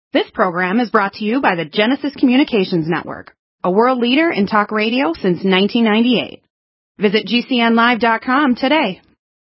This program is brought to you by the Genesis Communications Network, a world leader in talk radio since 1998. Visit GCNlive.com today.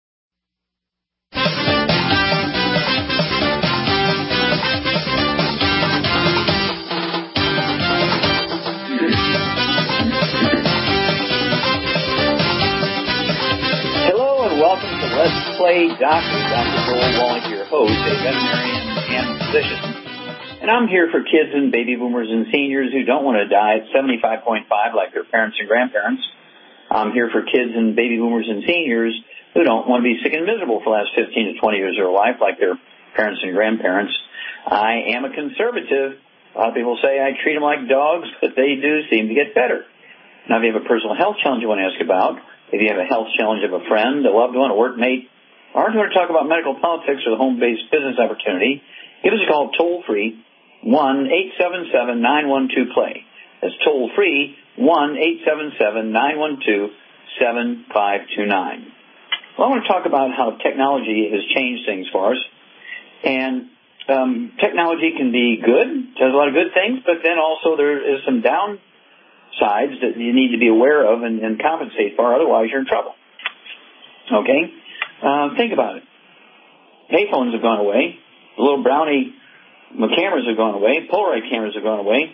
Hello and welcome to Let's Play Doctor. Dr. Joel Wallach, your host, a veterinarian and physician. And I'm here for kids and baby boomers and seniors who don't want to die at 75.5 like their parents and grandparents. I'm here for kids and baby boomers and seniors who don't want to be sick and miserable for the last 15 to 20 years of their life like their parents and grandparents. I am a conservative. A lot of people say I treat them like dogs, but they do seem to get better. Now, if you have a personal health challenge you want to ask about, if you have a health challenge of a friend, a loved one, a workmate, or if you want to talk about medical politics or the home-based business opportunity, give us a call toll-free, 1-877-912-PLAY. That's toll-free, 1-877-912-7529. Well, I want to talk about how technology has changed things for us. And technology can be good, does a lot of good things, but then also there is some downsides that you need to be aware of and compensate for, otherwise you're in trouble. Okay? Think about it. Payphones have gone away. The little brownie cameras have gone away. Polaroid cameras have gone away.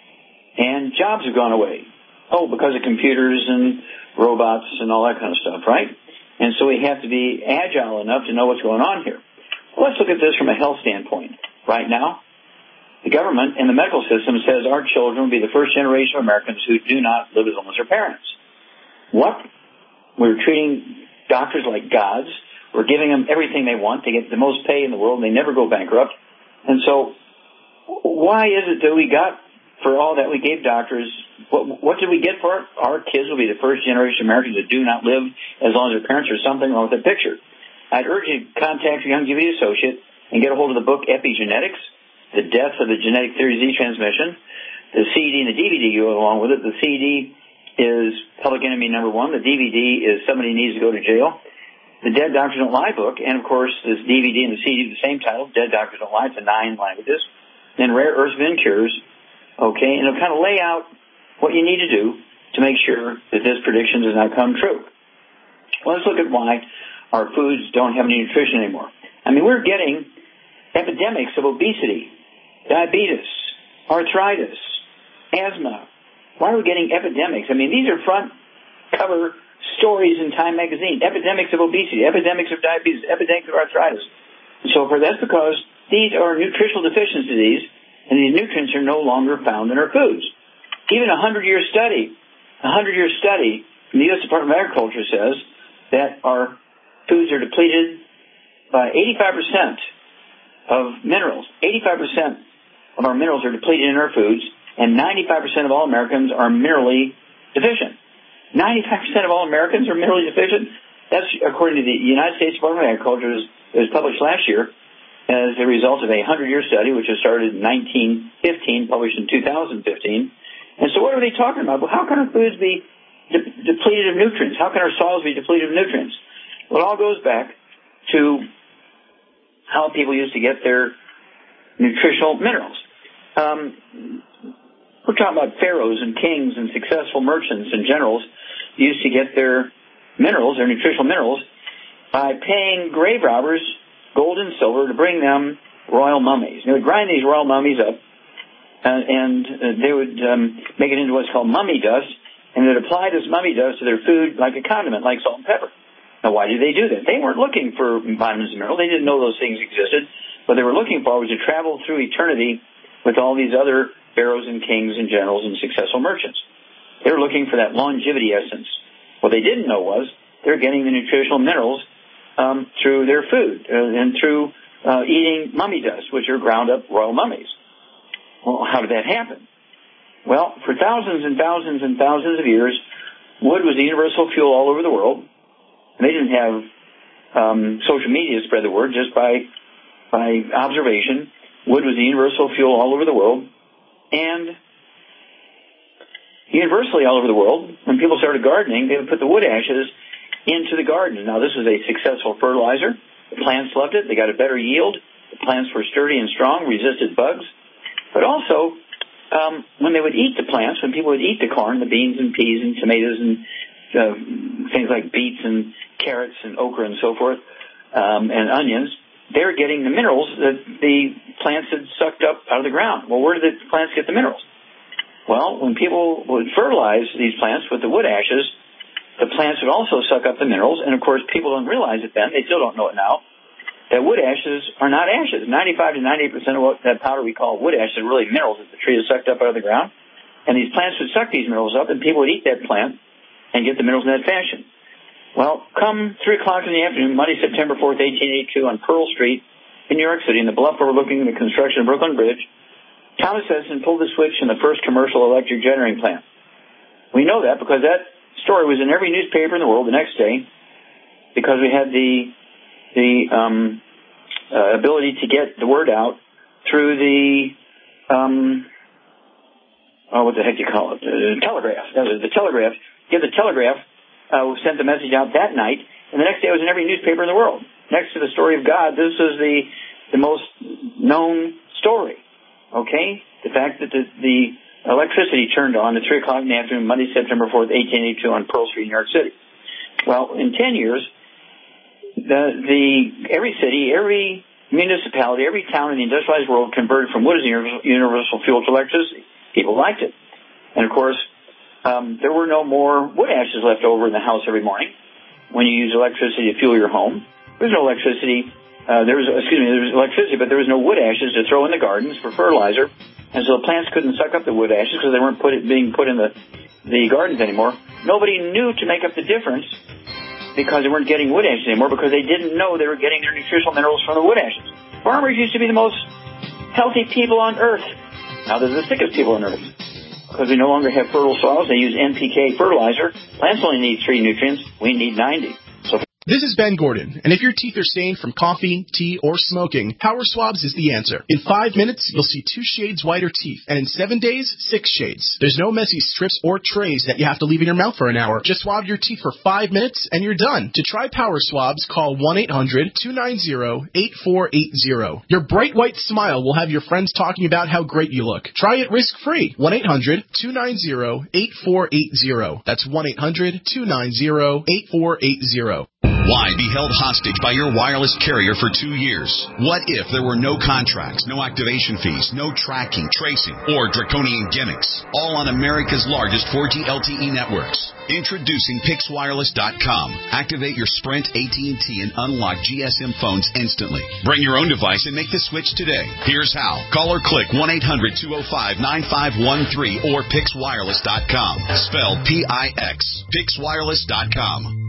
And jobs have gone away. Oh, because of computers and robots and all that kind of stuff, right? And so we have to be agile enough to know what's going on here. Well, let's look at this from a health standpoint. Right now, the government and the medical system says our children will be the first generation of Americans who do not live as long as their parents. What? We're treating doctors like gods. We're giving them everything they want. They get the most pay in the world, and they never go bankrupt. And so why is it that we got, for all that we gave doctors, what did we get for it? Our kids will be the first generation of Americans that do not live as long as their parents, or something wrong with the picture. I'd urge you to contact your Youngevity associate and get a hold of the book Epigenetics, The Death of the Genetic Theory of Disease Transmission. The CD and the DVD go along with it. The CD is Public Enemy #1. The DVD is Somebody Needs to Go to Jail. The Dead Doctors Don't Lie book, and of course this DVD and the CD, the same title, Dead Doctors Don't Lie. It's in 9 languages. Then Rare Earths Been Cures, okay, and it'll kind of lay out what you need to do to make sure that this prediction does not come true. Well, let's look at why our foods don't have any nutrition anymore. I mean, we're getting epidemics of obesity, diabetes, arthritis, asthma. Why are we getting epidemics? I mean, these are front cover stories in Time magazine. Epidemics of obesity, epidemics of diabetes, epidemics of arthritis, and so forth. That's because these are nutritional deficiencies, and these nutrients are no longer found in our foods. Even a 100-year study from the U.S. Department of Agriculture says that our foods are depleted by 85% of minerals. 85% of our minerals are depleted in our foods, and 95% of all Americans are minerally deficient. 95% of all Americans are minerally deficient. That's according to the United States Department of Agriculture. It was published last year as a result of a 100-year study, which was started in 1915, published in 2015. And so what are they talking about? Well, how can our foods be depleted of nutrients? How can our soils be depleted of nutrients? Well, it all goes back to how people used to get their nutritional minerals. We're talking about pharaohs and kings and successful merchants and generals used to get their minerals, their nutritional minerals, by paying grave robbers gold and silver to bring them royal mummies. They would grind these royal mummies up, and they would make it into what's called mummy dust, and they'd apply this mummy dust to their food like a condiment, like salt and pepper. Now, why did they do that? They weren't looking for vitamins and minerals. They didn't know those things existed. What they were looking for was to travel through eternity with all these other pharaohs and kings and generals and successful merchants. They were looking for that longevity essence. What they didn't know was they're getting the nutritional minerals through their food and through eating mummy dust, which are ground up royal mummies. Well, how did that happen? Well, for thousands and thousands and thousands of years, wood was the universal fuel all over the world. And they didn't have social media to spread the word, just by observation. Wood was the universal fuel all over the world. And universally all over the world, when people started gardening, they would put the wood ashes into the garden. Now, this was a successful fertilizer. The plants loved it. They got a better yield. The plants were sturdy and strong, resisted bugs. But also, when they would eat the plants, when people would eat the corn, the beans and peas and tomatoes and things like beets and carrots and okra and so forth, and onions, they were getting the minerals that the plants had sucked up out of the ground. Well, where did the plants get the minerals? Well, when people would fertilize these plants with the wood ashes, the plants would also suck up the minerals. And, of course, people don't realize it then. They still don't know it now, that wood ashes are not ashes. 95 to 98% of what that powder we call wood ashes are really minerals that the tree has sucked up out of the ground. And these plants would suck these minerals up, and people would eat that plant and get the minerals in that fashion. Well, come 3 o'clock in the afternoon, Monday, September 4th, 1882, on Pearl Street in New York City, in the bluff overlooking the construction of Brooklyn Bridge, Thomas Edison pulled the switch in the first commercial electric generating plant. We know that because that story was in every newspaper in the world the next day, because we had the ability to get the word out through the what the heck do you call it? Telegraph. The telegraph. Get the telegraph sent the message out that night, and the next day it was in every newspaper in the world. Next to the story of God, this is the most known story. Okay? The fact that the electricity turned on at 3 o'clock in the afternoon, Monday, September 4th, 1882, on Pearl Street, New York City. Well, in 10 years, every city, every municipality, every town in the industrialized world converted from wood as a universal fuel to electricity. People liked it. And, of course, there were no more wood ashes left over in the house every morning when you use electricity to fuel your home. There was no electricity. There was electricity, but there was no wood ashes to throw in the gardens for fertilizer. And so the plants couldn't suck up the wood ashes because they weren't being put in the gardens anymore. Nobody knew to make up the difference because they weren't getting wood ashes anymore, because they didn't know they were getting their nutritional minerals from the wood ashes. Farmers used to be the most healthy people on earth. Now they're the sickest people on earth because we no longer have fertile soils. They use NPK fertilizer. Plants only need 3 nutrients. We need 90. This is Ben Gordon, and if your teeth are stained from coffee, tea, or smoking, Power Swabs is the answer. In 5 minutes, you'll see 2 shades whiter teeth, and in 7 days, 6 shades. There's no messy strips or trays that you have to leave in your mouth for an hour. Just swab your teeth for 5 minutes, and you're done. To try Power Swabs, call 1-800-290-8480. Your bright white smile will have your friends talking about how great you look. Try it risk-free. 1-800-290-8480. That's 1-800-290-8480. Why be held hostage by your wireless carrier for 2 years? What if there were no contracts, no activation fees, no tracking, tracing, or draconian gimmicks? All on America's largest 4G LTE networks. Introducing PixWireless.com. Activate your Sprint, AT&T, and unlock GSM phones instantly. Bring your own device and make the switch today. Here's how. Call or click 1-800-205-9513 or PixWireless.com. Spelled P-I-X. PixWireless.com.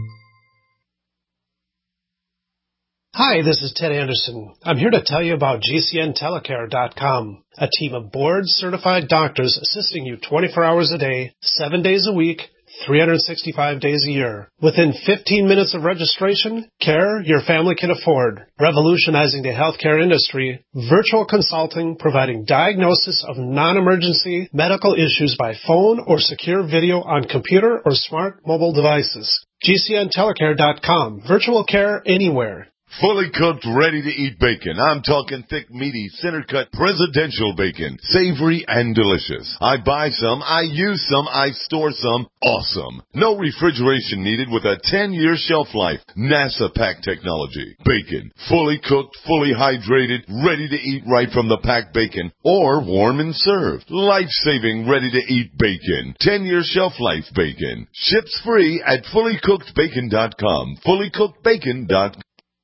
Hi, this is Ted Anderson. I'm here to tell you about GCNTelecare.com, a team of board-certified doctors assisting you 24 hours a day, 7 days a week, 365 days a year. Within 15 minutes of registration, care your family can afford. Revolutionizing the healthcare industry, virtual consulting providing diagnosis of non-emergency medical issues by phone or secure video on computer or smart mobile devices. GCNTelecare.com. Virtual care anywhere. Fully cooked, ready-to-eat bacon. I'm talking thick, meaty, center-cut, presidential bacon. Savory and delicious. I buy some, I use some, I store some. Awesome. No refrigeration needed with a 10-year shelf life. NASA pack technology. Bacon. Fully cooked, fully hydrated, ready to eat right from the packed bacon. Or warm and served. Life-saving, ready-to-eat bacon. 10-year shelf life bacon. Ships free at fullycookedbacon.com. Fullycookedbacon.com.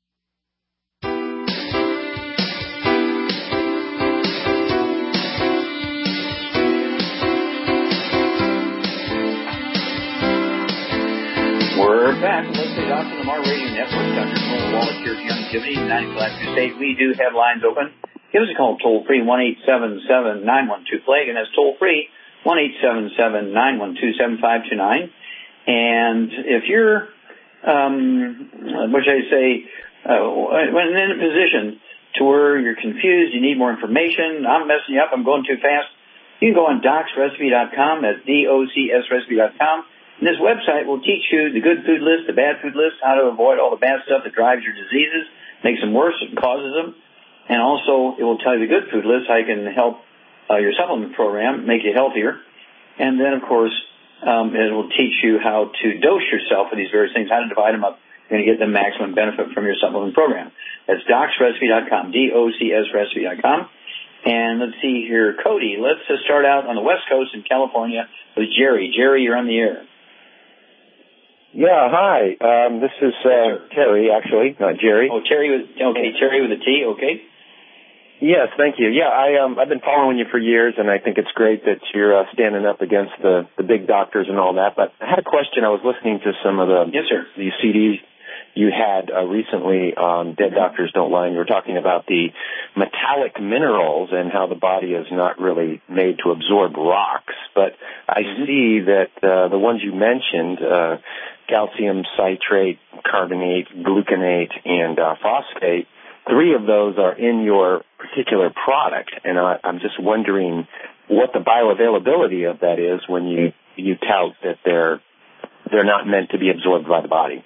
We're back. Leslie Dawson, Lamar Radio Network. Dr. Cole Wallace here for Youngevity, 90 Black Crusade. We do have lines open. Give us a call toll-free, 1-877-912-PLAGUE, and that's toll-free, 1-877-912-7529. And if you're, when in a position to where you're confused, you need more information, I'm messing you up, I'm going too fast, you can go on docsrecipe.com, that's DOCSrecipe.com. And this website will teach you the good food list, the bad food list, how to avoid all the bad stuff that drives your diseases, makes them worse, and causes them. And also, it will tell you the good food list, how you can help your supplement program, make you healthier. And then, of course, it will teach you how to dose yourself with these various things, how to divide them up. You're going to get the maximum benefit from your supplement program. That's docsrecipe.com, DOCSrecipe.com. And let's see here, Cody, let's just start out on the West Coast in California with Jerry. Jerry, you're on the air. Yeah, hi. This is Terry, actually, not Jerry. Oh, Terry with a T, okay. Yes, thank you. Yeah, I've been following you for years, and I think it's great that you're standing up against the big doctors and all that. But I had a question. I was listening to some of the CDs you had recently on Dead Doctors Don't Lie, and you were talking about the metallic minerals and how the body is not really made to absorb rocks. But I see that the ones you mentioned, calcium citrate, carbonate, gluconate, and phosphate, 3 of those are in your particular product. And I'm just wondering what the bioavailability of that is when you tout that they're not meant to be absorbed by the body.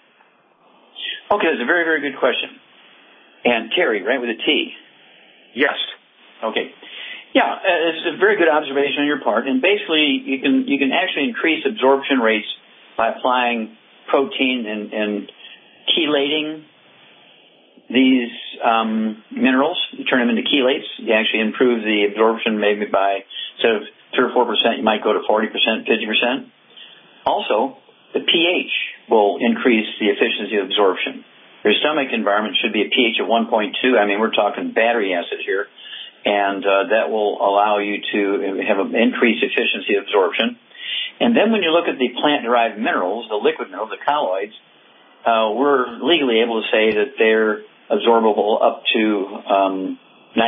Okay, that's a very, very good question. And Terry, right, with a T? Yes. Okay. Yeah, it's a very good observation on your part. And basically, you can actually increase absorption rates by applying protein and chelating these minerals. You turn them into chelates. You actually improve the absorption maybe by, instead of 3 or 4%, you might go to 40%, 50%. Also, the pH will increase the efficiency of absorption. Your stomach environment should be a pH of 1.2. I mean, we're talking battery acid here. And that will allow you to have an increased efficiency of absorption. And then when you look at the plant-derived minerals, the liquid minerals, the colloids, we're legally able to say that they're absorbable up to 90%.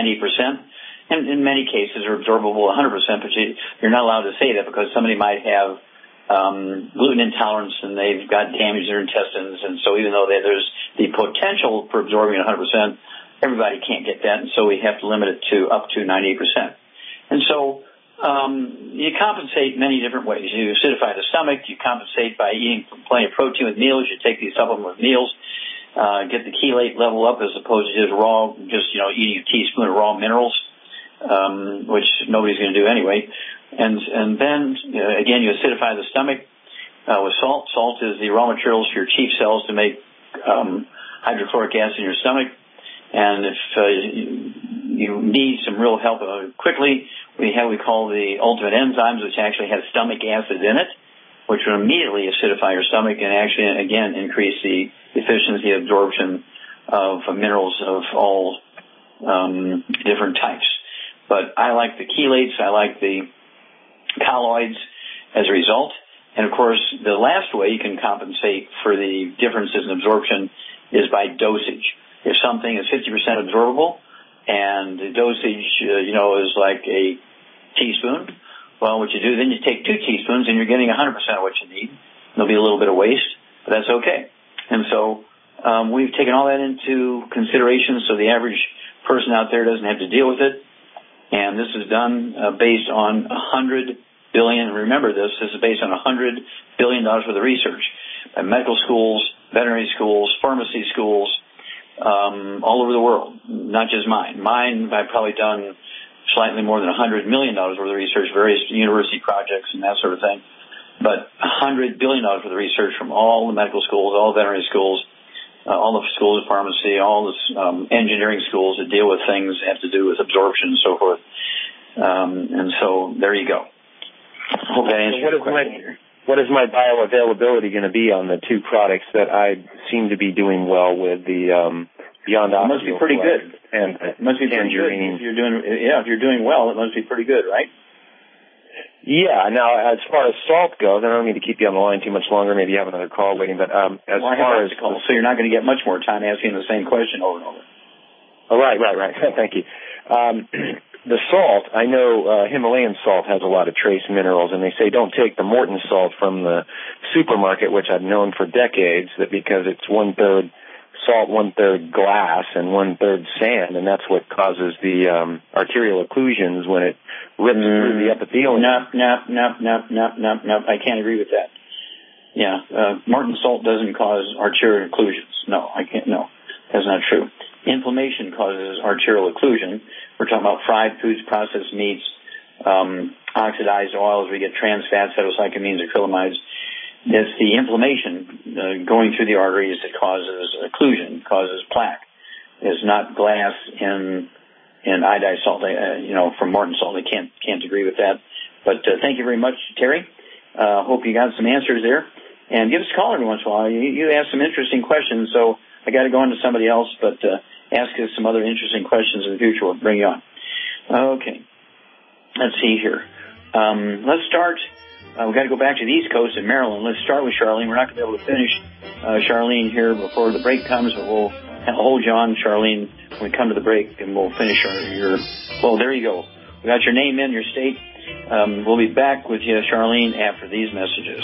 And in many cases, are absorbable 100%, but you're not allowed to say that because somebody might have gluten intolerance and they've got damage in their intestines. And so even though there's the potential for absorbing 100%, everybody can't get that. And so we have to limit it to up to 98%. And so you compensate many different ways. You acidify the stomach. You compensate by eating plenty of protein with meals. You take these supplements with meals. Get the chelate level up as opposed to just eating a teaspoon of raw minerals, which nobody's going to do anyway. And then, again, you acidify the stomach with salt. Salt is the raw materials for your chief cells to make hydrochloric acid in your stomach. And if you need some real help quickly, we call the ultimate enzymes, which actually have stomach acid in it, which will immediately acidify your stomach and actually, again, increase the efficiency of absorption of minerals of all different types. But I like the chelates. I like the colloids as a result. And, of course, the last way you can compensate for the differences in absorption is by dosage. If something is 50% absorbable and the dosage, is like a teaspoon, well, what you do, then you take 2 teaspoons and you're getting 100% of what you need. There'll be a little bit of waste, but that's okay. And so we've taken all that into consideration so the average person out there doesn't have to deal with it. And this is done based on $100 billion. Remember this is based on $100 billion worth of research by medical schools, veterinary schools, pharmacy schools, all over the world, not just mine. Mine, I've probably done slightly more than $100 million worth of research, various university projects and that sort of thing. But $100 billion worth of research from all the medical schools, all the veterinary schools, all the schools of pharmacy, all the engineering schools that deal with things that have to do with absorption and so forth. And so there you go. Hope that answers your question. What is my bioavailability going to be on the 2 products that I seem to be doing well with, the Beyond Osteoflex? It must be pretty good. And it must be pretty good. If you're doing well, it must be pretty good, right? Yeah. Now, as far as salt goes, I don't need to keep you on the line too much longer. Maybe you have another call waiting. But so you're not going to get much more time asking the same question over and over. Oh, right. Thank you. The salt, I know Himalayan salt has a lot of trace minerals, and they say don't take the Morton salt from the supermarket, which I've known for decades, that because it's 1/3 salt, 1/3 glass, and 1/3 sand, and that's what causes the arterial occlusions when it rips through the epithelium. No. I can't agree with that. Yeah, Morton salt doesn't cause arterial occlusions. No, I can't. No, that's not true. Inflammation causes arterial occlusion. We're talking about fried foods, processed meats, oxidized oils, we get trans fats, cytosine, acrylamides. It's the inflammation going through the arteries that causes occlusion, causes plaque. It's not glass in iodized salt. From Morton salt, I can't agree with that. But thank you very much, Terry. Hope you got some answers there. And give us a call every once in a while. You ask some interesting questions, so I got to go on to somebody else, but ask us some other interesting questions in the future. We'll bring you on. Okay. Let's see here. Let's start. We've got to go back to the East Coast in Maryland. Let's start with Charlene. We're not going to be able to finish Charlene here before the break comes, but we'll hold you on, Charlene, when we come to the break, and we'll finish well, there you go. We got your name in, your state. We'll be back with you, Charlene, after these messages.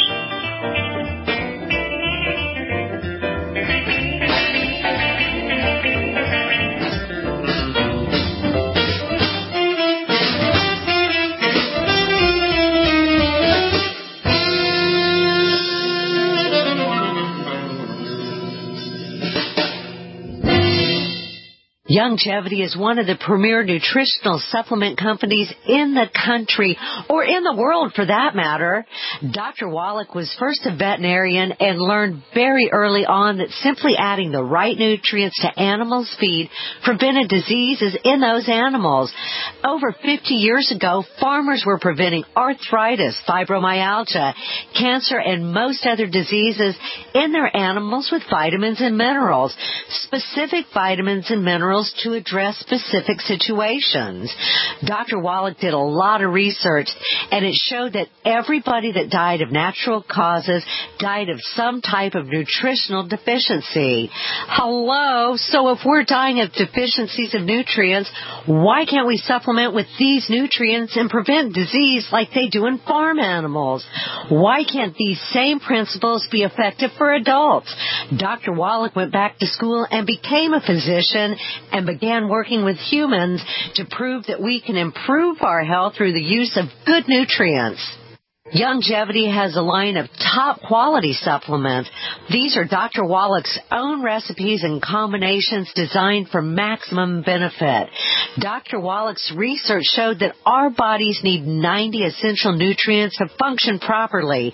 Youngevity is one of the premier nutritional supplement companies in the country, or in the world for that matter. Dr. Wallach was first a veterinarian and learned very early on that simply adding the right nutrients to animals' feed prevented diseases in those animals. Over 50 years ago, farmers were preventing arthritis, fibromyalgia, cancer, and most other diseases in their animals with vitamins and minerals, specific vitamins and minerals to address specific situations. Dr. Wallach did a lot of research, and it showed that everybody that died of natural causes died of some type of nutritional deficiency. Hello? So if we're dying of deficiencies of nutrients, why can't we supplement with these nutrients and prevent disease like they do in farm animals? Why can't these same principles be effective for adults? Dr. Wallach went back to school and became a physician and began working with humans to prove that we can improve our health through the use of good nutrients. Youngevity has a line of top quality supplements. These are Dr. Wallach's own recipes and combinations designed for maximum benefit. Dr. Wallach's research showed that our bodies need 90 essential nutrients to function properly.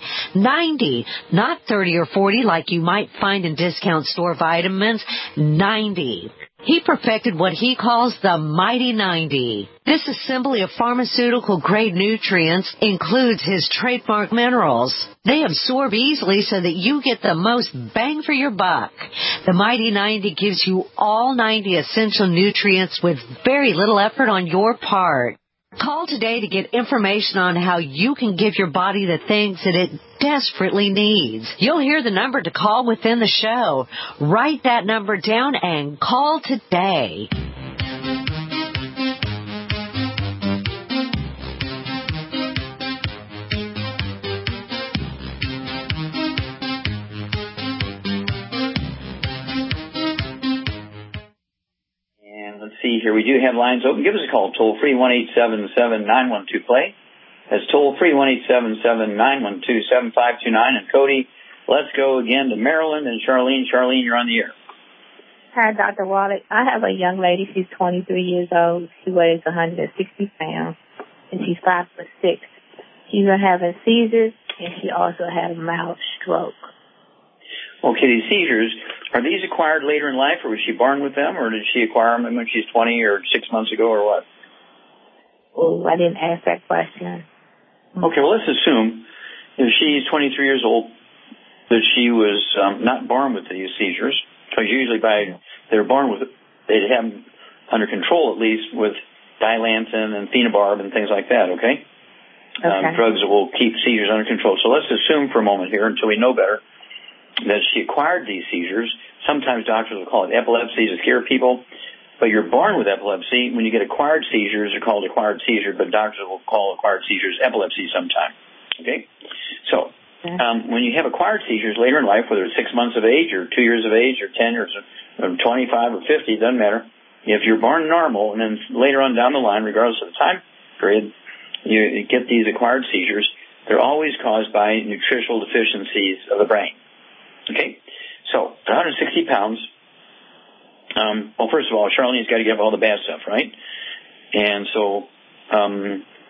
90, not 30 or 40 like you might find in discount store vitamins. 90. He perfected what he calls the Mighty 90. This assembly of pharmaceutical-grade nutrients includes his trademark minerals. They absorb easily so that you get the most bang for your buck. The Mighty 90 gives you all 90 essential nutrients with very little effort on your part. Call today to get information on how you can give your body the things that it desperately needs. You'll hear the number to call within the show. Write that number down and call today. Let's see here. We do have lines open. Give us a call. Toll free 1-877-912-PLAY. That's toll free 1-877-912-7529. And Cody, let's go again to Maryland and Charlene. Charlene, you're on the air. Hi, Dr. Wallach. I have a young lady. She's 23 years old. She weighs 160 pounds, and she's 5'6". She's been having seizures, and she also had a mild stroke. Okay, these seizures, are these acquired later in life, or was she born with them, or did she acquire them when she's 20 or 6 months ago, or what? Oh, I didn't ask that question. Okay, well, let's assume if she's 23 years old that she was not born with these seizures, because usually they're born with it, they'd have them under control at least with Dilantin and Phenobarb and things like that, okay? Drugs that will keep seizures under control. So let's assume for a moment here, until we know better, that she acquired these seizures. Sometimes doctors will call it epilepsy to scare people, but you're born with epilepsy. When you get acquired seizures, they're called acquired seizures, but doctors will call acquired seizures epilepsy sometime. Okay? So, when you have acquired seizures later in life, whether it's 6 months of age or 2 years of age or 10 or 25 or 50, doesn't matter. If you're born normal and then later on down the line, regardless of the time period, you get these acquired seizures, they're always caused by nutritional deficiencies of the brain. Okay, so 160 pounds. Well, first of all, Charlene's got to give all the bad stuff, right? And so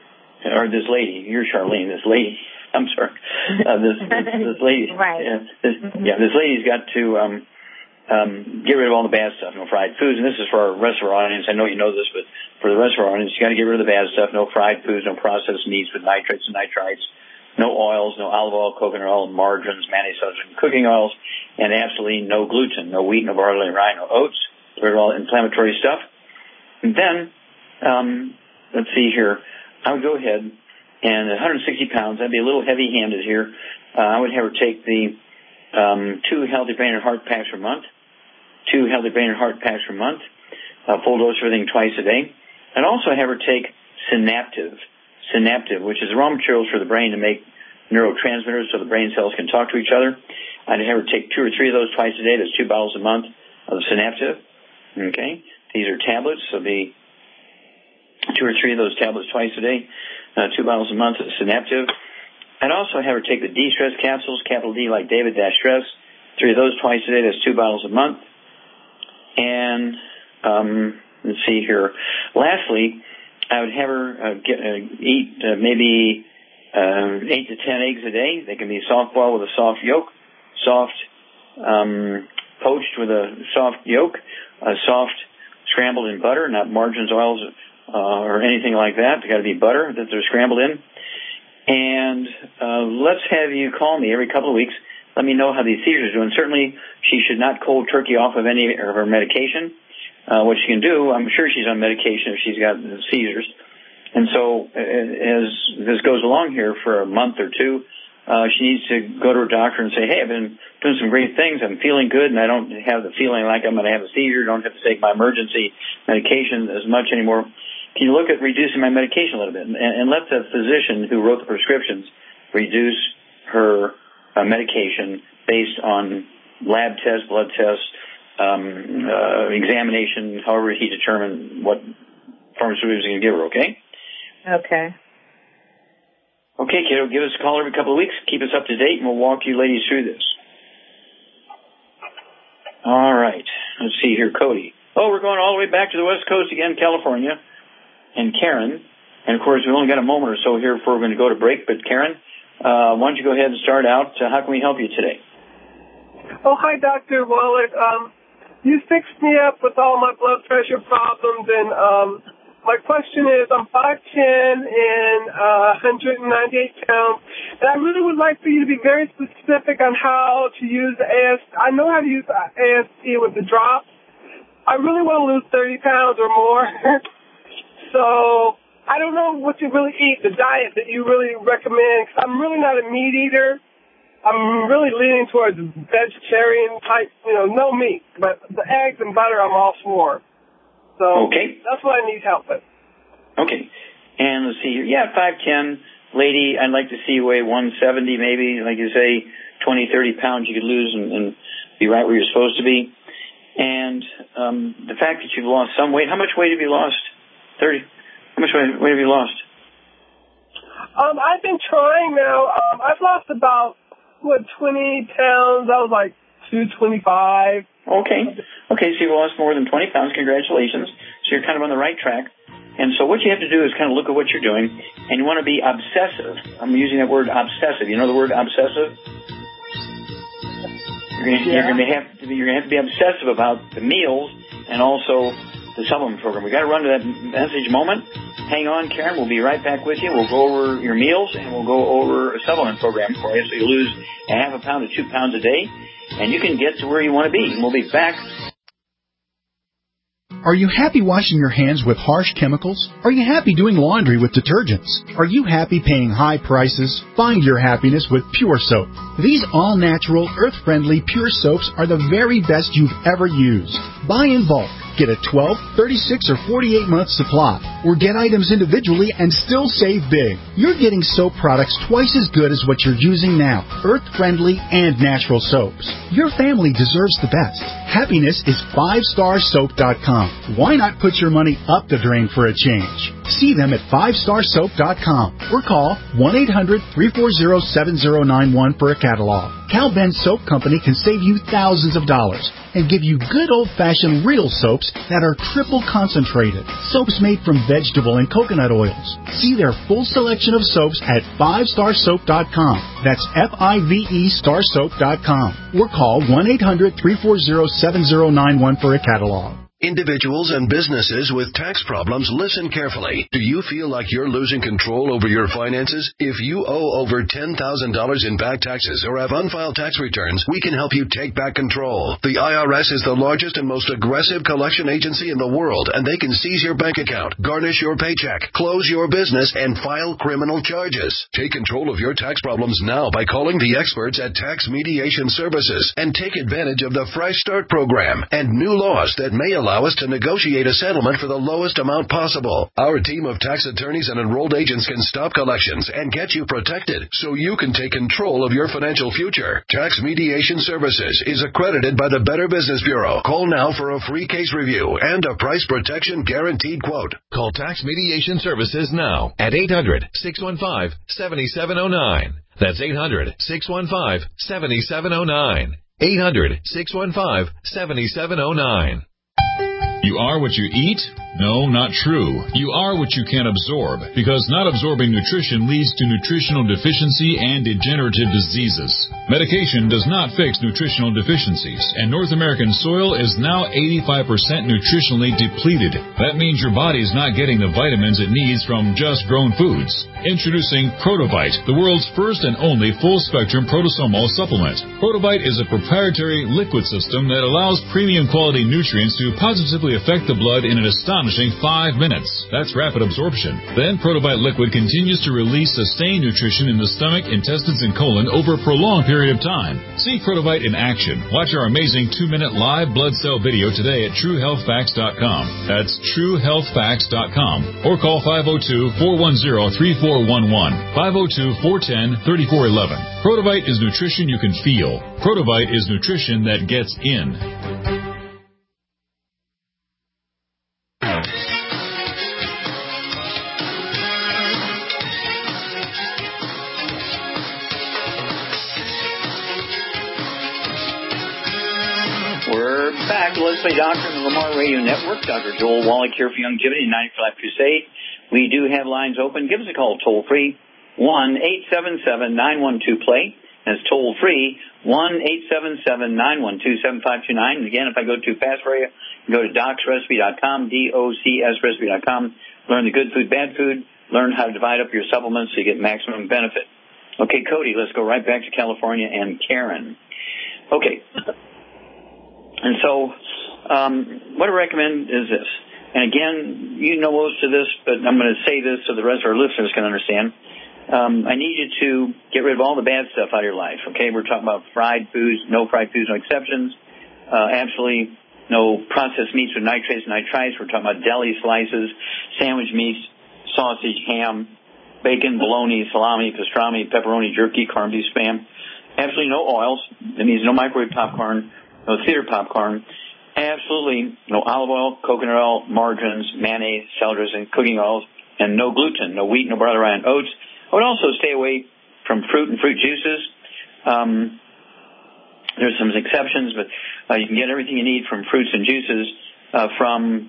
or this lady, you're Charlene, this lady, I'm sorry, this lady, right. This lady's got to get rid of all the bad stuff, no fried foods, and this is for our rest of our audience. I know you know this, but for the rest of our audience, you got to get rid of the bad stuff, no fried foods, no processed meats with nitrates and nitrites, no oils, no olive oil, coconut oil, margarines, mayonnaise, and cooking oils, and absolutely no gluten, no wheat, no barley, rye, no oats. Get rid of all inflammatory stuff. And then, let's see here, I would go ahead and at 160 pounds, I'd be a little heavy-handed here. I would have her take the 2 healthy brain and heart packs per month, 2 healthy brain and heart packs per month, full dose of everything twice a day. I'd also have her take Synaptive, which is the raw materials for the brain to make neurotransmitters so the brain cells can talk to each other. I'd have her take 2 or 3 of those twice a day. That's 2 bottles a month of Synaptive. Okay? These are tablets, so the 2 or 3 of those tablets twice a day, 2 bottles a month of Synaptive. I'd also have her take the D-Stress capsules, capital D like David, dash stress, 3 of those twice a day. That's 2 bottles a month. And let's see here. Lastly, I would have her eat maybe 8 to 10 eggs a day. They can be soft boiled with a soft yolk, soft poached with a soft yolk, soft scrambled in butter, not margarines, oils, or anything like that. It's got to be butter that they're scrambled in. And let's have you call me every couple of weeks. Let me know how these seizures are doing. Certainly, she should not cold turkey off of any of her medication. What she can do, I'm sure she's on medication if she's got seizures. And so as this goes along here for a month or two, she needs to go to her doctor and say, hey, I've been doing some great things. I'm feeling good, and I don't have the feeling like I'm going to have a seizure. I don't have to take my emergency medication as much anymore. Can you look at reducing my medication a little bit? And let the physician who wrote the prescriptions reduce her medication based on lab tests, blood tests, examination, however he determined what pharmaceuticals he can give her, okay? Okay. Okay, kiddo, give us a call every couple of weeks. Keep us up to date, and we'll walk you ladies through this. All right. Let's see here, Cody. Oh, we're going all the way back to the West Coast again, California. And Karen, and of course we've only got a moment or so here before we're going to go to break, but Karen, why don't you go ahead and start out? How can we help you today? Oh, hi, Dr. Wallach. You fixed me up with all my blood pressure problems, and my question is, I'm 5'10" and 198 pounds, and I really would like for you to be very specific on how to use the AST. I know how to use the AST with the drops. I really want to lose 30 pounds or more. So I don't know what you really eat, the diet that you really recommend. Cause I'm really not a meat eater. I'm really leaning towards vegetarian type, no meat. But the eggs and butter I'm all for. So That's what I need help with. Okay. And let's see here. Yeah, 5'10", lady. I'd like to see you weigh 170 maybe. Like you say, 20, 30 pounds you could lose and be right where you're supposed to be. And the fact that you've lost some weight, how much weight have you lost? 30. How much weight have you lost? I've been trying now. I've lost about, 20 pounds. I was like 225. Okay, so you've lost more than 20 pounds. Congratulations. So you're kind of on the right track. And so what you have to do is kind of look at what you're doing, and you want to be obsessive. I'm using that word obsessive. You know the word obsessive? You're going to have to be obsessive about the meals and also the supplement program. We got to run to that message moment. Hang on, Karen. We'll be right back with you. We'll go over your meals and we'll go over a supplement program for you, so you lose a half a pound to 2 pounds a day, and you can get to where you want to be. And we'll be back. Are you happy washing your hands with harsh chemicals? Are you happy doing laundry with detergents? Are you happy paying high prices? Find your happiness with Pure Soap. These all-natural, earth-friendly Pure Soaps are the very best you've ever used. Buy in bulk. Get a 12, 36, or 48-month supply, or get items individually and still save big. You're getting soap products twice as good as what you're using now, earth-friendly and natural soaps. Your family deserves the best. Happiness is 5starsoap.com. Why not put your money up the drain for a change? See them at 5starsoap.com or call 1-800-340-7091 for a catalog. Cal Ben Soap Company can save you thousands of dollars and give you good old-fashioned real soaps that are triple concentrated. Soaps made from vegetable and coconut oils. See their full selection of soaps at 5starsoap.com. That's F-I-V-E starsoap.com. Or call 1-800-340-7091 for a catalog. Individuals and businesses with tax problems, listen carefully. Do you feel like you're losing control over your finances? If you owe over $10,000 in back taxes or have unfiled tax returns, we can help you take back control. The IRS is the largest and most aggressive collection agency in the world, and they can seize your bank account, garnish your paycheck, close your business, and file criminal charges. Take control of your tax problems now by calling the experts at Tax Mediation Services and take advantage of the Fresh Start program and new laws that may allow us to negotiate a settlement for the lowest amount possible. Our team of tax attorneys and enrolled agents can stop collections and get you protected so you can take control of your financial future. Tax Mediation Services is accredited by the Better Business Bureau. Call now for a free case review and a price protection guaranteed quote. Call Tax Mediation Services now at 800-615-7709. That's 800-615-7709. 800-615-7709. You are what you eat? No, not true. You are what you can absorb, because not absorbing nutrition leads to nutritional deficiency and degenerative diseases. Medication does not fix nutritional deficiencies, and North American soil is now 85% nutritionally depleted. That means your body is not getting the vitamins it needs from just grown foods. Introducing Protobite, the world's first and only full-spectrum protosomal supplement. Protobite is a proprietary liquid system that allows premium quality nutrients to positively affect the blood in an astonishing 5 minutes. That's rapid absorption. Then Protobite liquid continues to release sustained nutrition in the stomach, intestines, and colon over a prolonged period of time. See Protobite in action. Watch our amazing 2-minute live blood cell video today at TrueHealthFacts.com. That's TrueHealthFacts.com. Or call 502-410-3411. 502-410-3411. Protobite is nutrition you can feel. Protobite is nutrition that gets in. Leslie Doctor on the Lamar Radio Network. Dr. Joel Wallach here for Youngevity 95 Crusade. We do have lines open. Give us a call toll free, 1-877-912-PLAY. That's toll free, 1-877-912-7529. And again, if I go too fast for you, go to docsrecipe.com, DOCSrecipe.com. Learn the good food, bad food. Learn how to divide up your supplements so you get maximum benefit. Okay, Cody, let's go right back to California and Karen. Okay. And so what I recommend is this. And again, you know most of this, but I'm going to say this so the rest of our listeners can understand. I need you to get rid of all the bad stuff out of your life, okay? We're talking about fried foods, no fried foods, no exceptions. Absolutely no processed meats with nitrates and nitrites. We're talking about deli slices, sandwich meats, sausage, ham, bacon, bologna, salami, pastrami, pepperoni, jerky, corned beef, Spam. Absolutely no oils. That means no microwave popcorn, no theater popcorn. Absolutely no olive oil, coconut oil, margarines, mayonnaise, salad dressing, cooking oils, and no gluten, no wheat, no barley, rye, and oats. I would also stay away from fruit and fruit juices. There's some exceptions, but you can get everything you need from fruits and juices from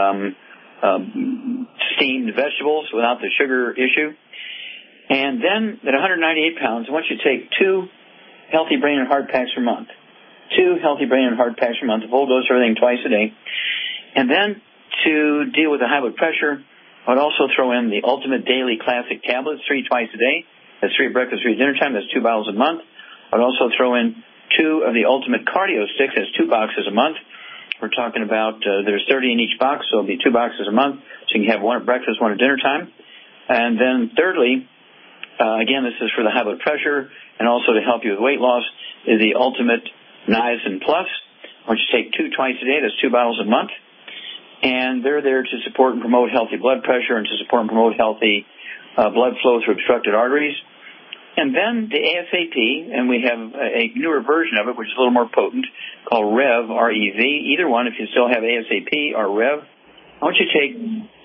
steamed vegetables without the sugar issue. And then at 198 pounds, I want you to take 2 healthy brain and heart packs per month. 2 healthy brain and heart packs per month, a full dose of everything twice a day. And then to deal with the high blood pressure, I would also throw in the Ultimate Daily Classic tablets, 3 twice a day. That's 3 at breakfast, 3 at dinner time. That's 2 bottles a month. I would also throw in 2 of the Ultimate Cardio Sticks. That's 2 boxes a month. We're talking about there's 30 in each box, so it'll be 2 boxes a month. So you can have 1 at breakfast, 1 at dinner time. And then thirdly, again, this is for the high blood pressure and also to help you with weight loss, is the Ultimate Niacin Plus, which you take 2 twice a day. That's 2 bottles a month. And they're there to support and promote healthy blood pressure and to support and promote healthy blood flow through obstructed arteries. And then the ASAP, and we have a newer version of it, which is a little more potent, called REV, R-E-V. Either one, if you still have ASAP or REV. I want you to take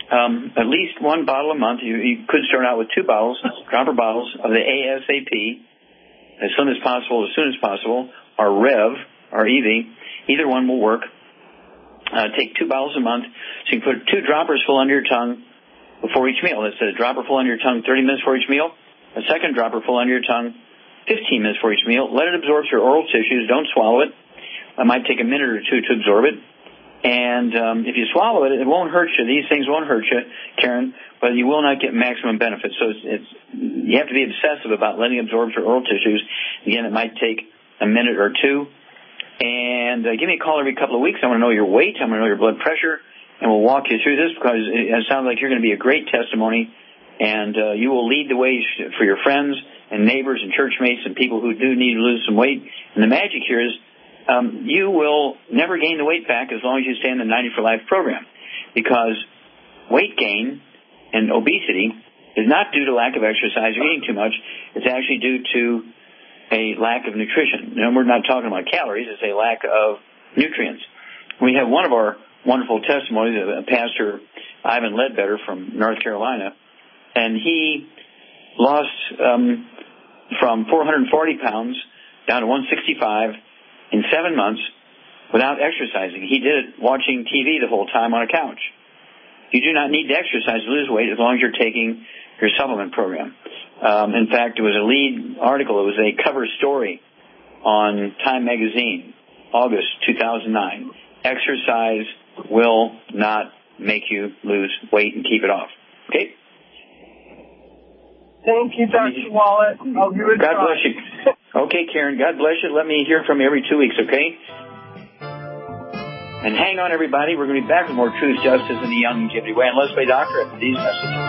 at least one bottle a month. You could start out with 2 bottles, dropper bottles of the ASAP, as soon as possible, or Rev, or EV. Either one will work. Take 2 bottles a month. So you can put 2 droppers full under your tongue before each meal. That's a dropper full under your tongue 30 minutes before each meal. A second dropper full under your tongue 15 minutes before each meal. Let it absorb through oral tissues. Don't swallow it. It might take a minute or 2 to absorb it. And if you swallow it, it won't hurt you. These things won't hurt you, Karen, but you will not get maximum benefit. So you have to be obsessive about letting it absorb through oral tissues. Again, it might take a minute or 2. And give me a call every couple of weeks. I want to know your weight. I want to know your blood pressure. And we'll walk you through this because it sounds like you're going to be a great testimony. And you will lead the way for your friends and neighbors and church mates and people who do need to lose some weight. And the magic here is you will never gain the weight back as long as you stay in the 90 for Life program, because weight gain and obesity is not due to lack of exercise or eating too much. It's actually due to a lack of nutrition. And we're not talking about calories. It's a lack of nutrients. We have one of our wonderful testimonies, Pastor Ivan Ledbetter from North Carolina, and he lost from 440 pounds down to 165 in 7 months without exercising. He did it watching TV the whole time on a couch. You do not need to exercise to lose weight as long as you're taking your supplement program. In fact, it was a lead article. It was a cover story on Time Magazine, August 2009. Exercise will not make you lose weight and keep it off. Okay? Thank you, Dr. Wallach. I'll give it a try. God bless you. Okay, Karen, God bless you. Let me hear from you every 2 weeks, okay? And hang on, everybody. We're going to be back with more Truth, Justice, and the Young Longevity Way. And let's play Doctor after these messages.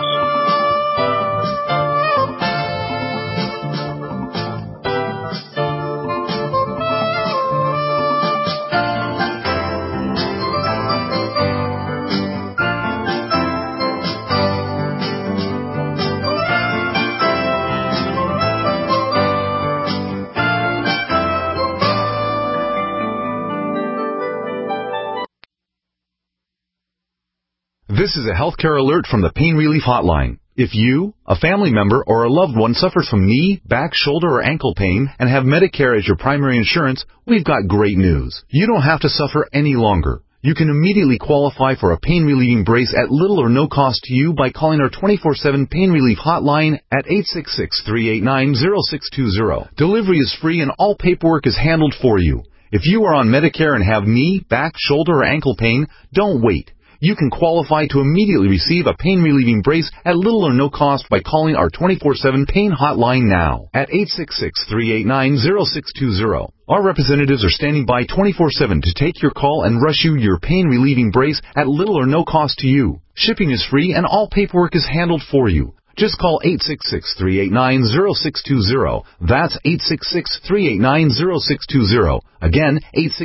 This is a healthcare alert from the Pain Relief Hotline. If you, a family member, or a loved one suffers from knee, back, shoulder, or ankle pain and have Medicare as your primary insurance, we've got great news. You don't have to suffer any longer. You can immediately qualify for a pain-relieving brace at little or no cost to you by calling our 24/7 Pain Relief Hotline at 866-389-0620. Delivery is free and all paperwork is handled for you. If you are on Medicare and have knee, back, shoulder, or ankle pain, don't wait. You can qualify to immediately receive a pain-relieving brace at little or no cost by calling our 24/7 Pain Hotline now at 866-389-0620. Our representatives are standing by 24/7 to take your call and rush you your pain-relieving brace at little or no cost to you. Shipping is free and all paperwork is handled for you. Just call 866-389-0620. That's 866-389-0620. Again,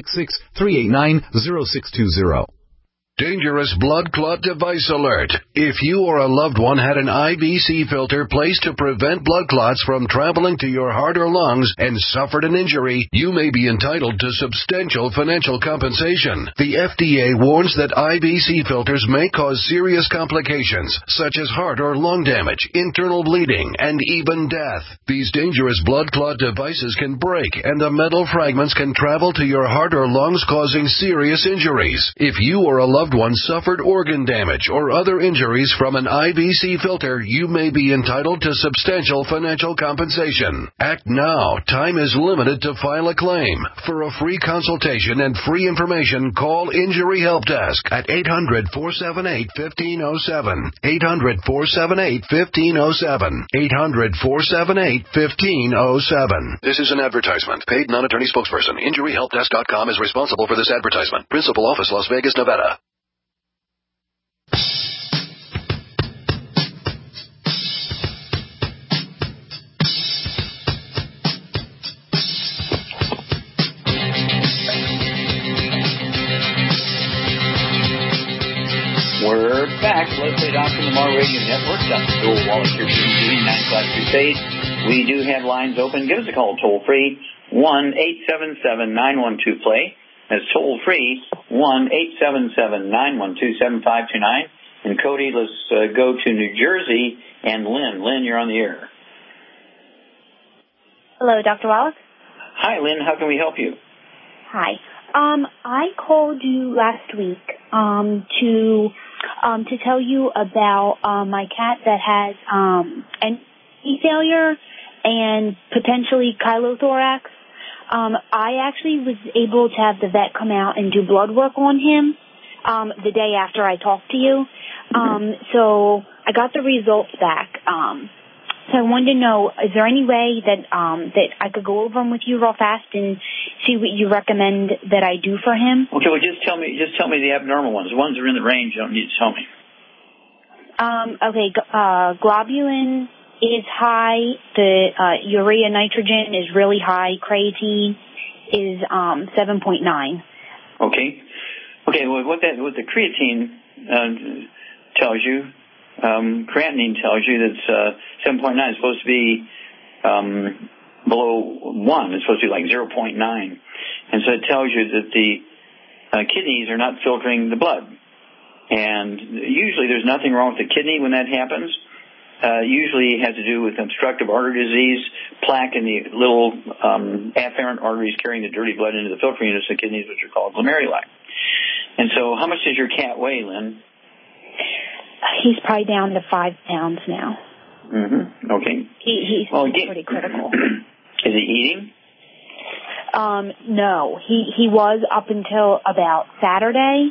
866-389-0620. Dangerous blood clot device alert. If you or a loved one had an IBC filter placed to prevent blood clots from traveling to your heart or lungs and suffered an injury, you may be entitled to substantial financial compensation. The FDA warns that IBC filters may cause serious complications, such as heart or lung damage, internal bleeding, and even death. These dangerous blood clot devices can break, and the metal fragments can travel to your heart or lungs, causing serious injuries. If you or a loved one suffered organ damage or other injuries from an IBC filter, you may be entitled to substantial financial compensation. Act now. Time is limited to file a claim. For a free consultation and free information, call Injury Help Desk at 800-478-1507. 800-478-1507. 800-478-1507. This is an advertisement. Paid non-attorney spokesperson. InjuryHelpDesk.com is responsible for this advertisement. Principal office, Las Vegas, Nevada. We're back. Let's play Dr. Lamar Radio Network. Dr. Joel Wallach here for the 9 o'clock crusade. We do have lines open. Give us a call toll free, 1-877-912-PLAY. That's toll free, 1-877-912-7529. And Cody, let's go to New Jersey and Lynn. Lynn, you're on the air. Hello, Dr. Wallace. Hi, Lynn. How can we help you? Hi. I called you last week to tell you about my cat that has kidney failure and potentially chylothorax. I actually was able to have the vet come out and do blood work on him the day after I talked to you. So I got the results back. So I wanted to know, is there any way that I could go over them with you real fast and see what you recommend that I do for him? Okay, well, just tell me the abnormal ones. The ones that are in the range, you don't need to tell me. Globulin is high. The urea nitrogen is really high. Creatine is 7.9. Okay. Well, what the creatine tells you, creatinine tells you that's 7.9 is supposed to be below 1. It's supposed to be like 0.9. And so it tells you that the kidneys are not filtering the blood. And usually there's nothing wrong with the kidney when that happens. Usually it has to do with obstructive artery disease, plaque in the little afferent arteries carrying the dirty blood into the filtering units of the kidneys, which are called glomeruli. And so how much does your cat weigh, Lynn? He's probably down to 5 pounds now. Mm-hmm. Okay. He's pretty critical. Is he eating? No. He was up until about Saturday.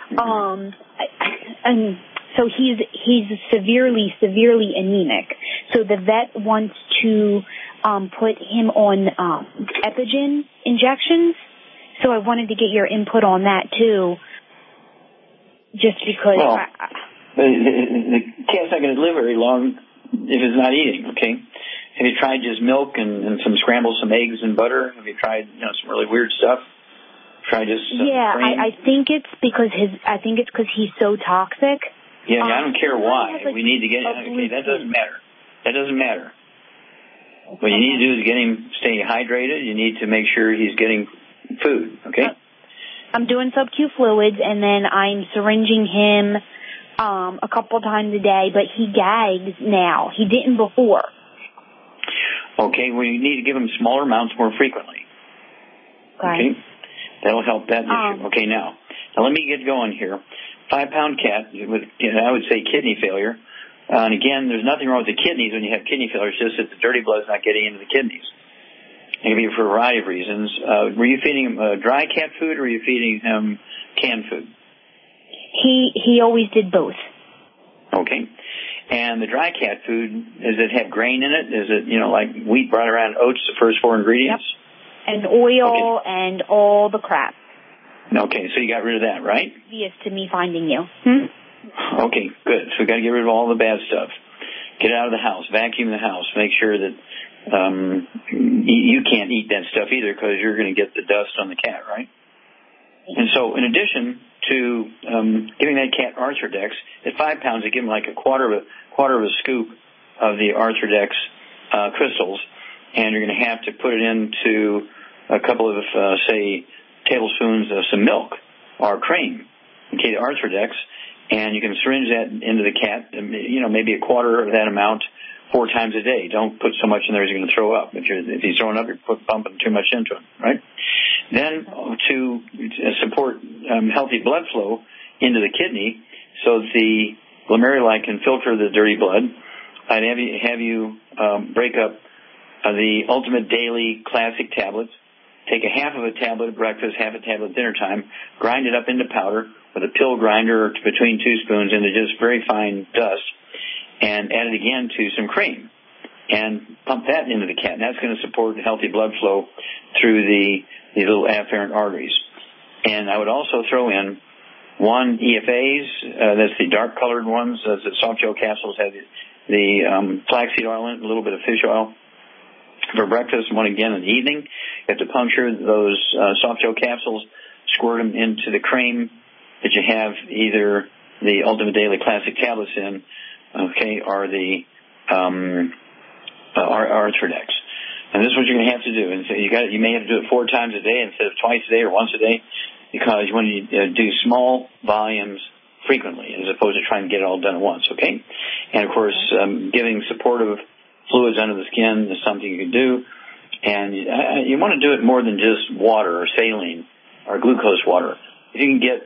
And so he's severely anemic. So the vet wants to put him on Epigen injections. So I wanted to get your input on that too. Just because the cat's not going to live very long if it's not eating, okay? Have you tried just milk and some eggs and butter? Have you tried some really weird stuff? Try just cream? I think it's because he's so toxic. Yeah, I don't care why. We need to get okay, that doesn't matter. What you need to do is stay hydrated. You need to make sure he's getting food, okay? I'm doing sub-Q fluids, and then I'm syringing him a couple times a day, but he gags now. He didn't before. Okay, well, you need to give him smaller amounts more frequently. Okay? That'll help that issue. Okay, now let me get going here. 5-pound cat with, I would say, kidney failure. And again, there's nothing wrong with the kidneys when you have kidney failure. It's just that the dirty blood's not getting into the kidneys. It can be for a variety of reasons. Were you feeding him dry cat food, or were you feeding him canned food? He always did both. Okay. And the dry cat food, does it have grain in it? Is it, like wheat, brought around oats, the first 4 ingredients? Yep. And oil and all the crap. Okay, so you got rid of that, right? Obvious to me finding you. Okay, good. So we got to get rid of all the bad stuff. Get out of the house. Vacuum the house. Make sure that you can't eat that stuff either, because you're going to get the dust on the cat, right? And so in addition to giving that cat Arthrodex, at 5 pounds, you give him like a quarter of a scoop of the Arthrodex crystals, and you're going to have to put it into a couple of, say, tablespoons of some milk or cream, okay, the Arthrodex, and you can syringe that into the cat, maybe a quarter of that amount 4 times a day. Don't put so much in there he's going to throw up. If he's throwing up, you're pumping too much into him, right? Then to support healthy blood flow into the kidney so that the glomeruli can filter the dirty blood, I'd have you break up the Ultimate Daily Classic tablets. Take a half of a tablet at breakfast, half a tablet at dinner time, grind it up into powder with a pill grinder or between 2 spoons into just very fine dust, and add it again to some cream and pump that into the cat. And that's going to support healthy blood flow through the little afferent arteries. And I would also throw in 1 EFAs, that's the dark colored ones, the soft gel capsules have the flaxseed oil in it, a little bit of fish oil. For breakfast, 1 again in the evening. You have to puncture those soft gel capsules, squirt them into the cream that you have either the Ultimate Daily Classic tablets in, okay, or the Arthrodex. And this is what you're going to have to do. And so you may have to do it 4 times a day instead of twice a day or once a day, because when you do small volumes frequently, as opposed to trying to get it all done at once, okay? And, of course, giving supportive fluids under the skin is something you can do. And you want to do it more than just water or saline or glucose water. If you can get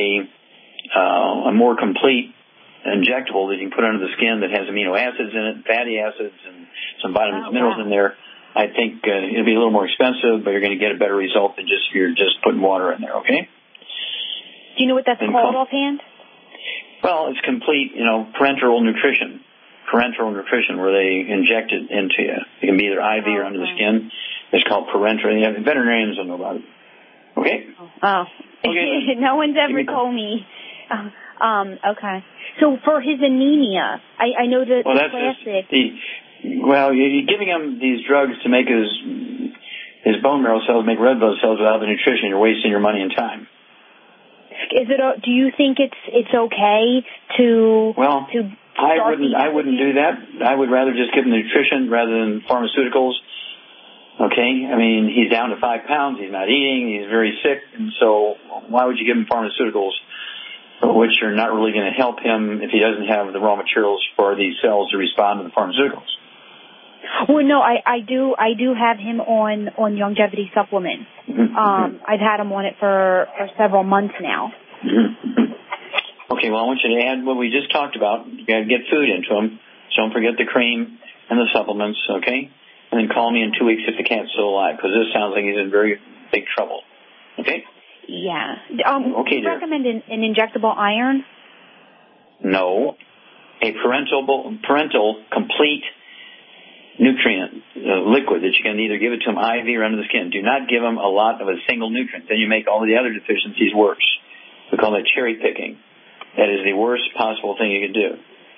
a more complete injectable that you can put under the skin that has amino acids in it, fatty acids, and some vitamins and minerals in there, I think it'll be a little more expensive, but you're going to get a better result than just if you're just putting water in there, okay? Do you know what that's called offhand? Well, it's complete, parenteral nutrition. Parenteral nutrition, where they inject it into you. It can be either IV or under the skin. It's called parenteral. Veterinarians will know about it. Okay? Oh. Okay. No one's ever told me. Okay. So for his anemia, I know that the classic. You're giving him these drugs to make his bone marrow cells make red blood cells without the nutrition. You're wasting your money and time. Do you think it's okay to? Well, I wouldn't do that. I would rather just give him nutrition rather than pharmaceuticals. Okay, I mean, he's down to 5 pounds. He's not eating. He's very sick, and so why would you give him pharmaceuticals, which are not really going to help him if he doesn't have the raw materials for these cells to respond to the pharmaceuticals? Well, no, I do have him on longevity supplements. I've had him on it for several months now. Okay, well, I want you to add what we just talked about. You got to get food into him. So don't forget the cream and the supplements, okay? And then call me in 2 weeks if the cat's still alive, because this sounds like he's in very big trouble. Okay? Yeah. Okay, do you recommend an injectable iron? No. A parental complete nutrient liquid that you can either give it to him IV or under the skin. Do not give him a lot of a single nutrient. Then you make all the other deficiencies worse. We call that cherry picking. That is the worst possible thing you can do.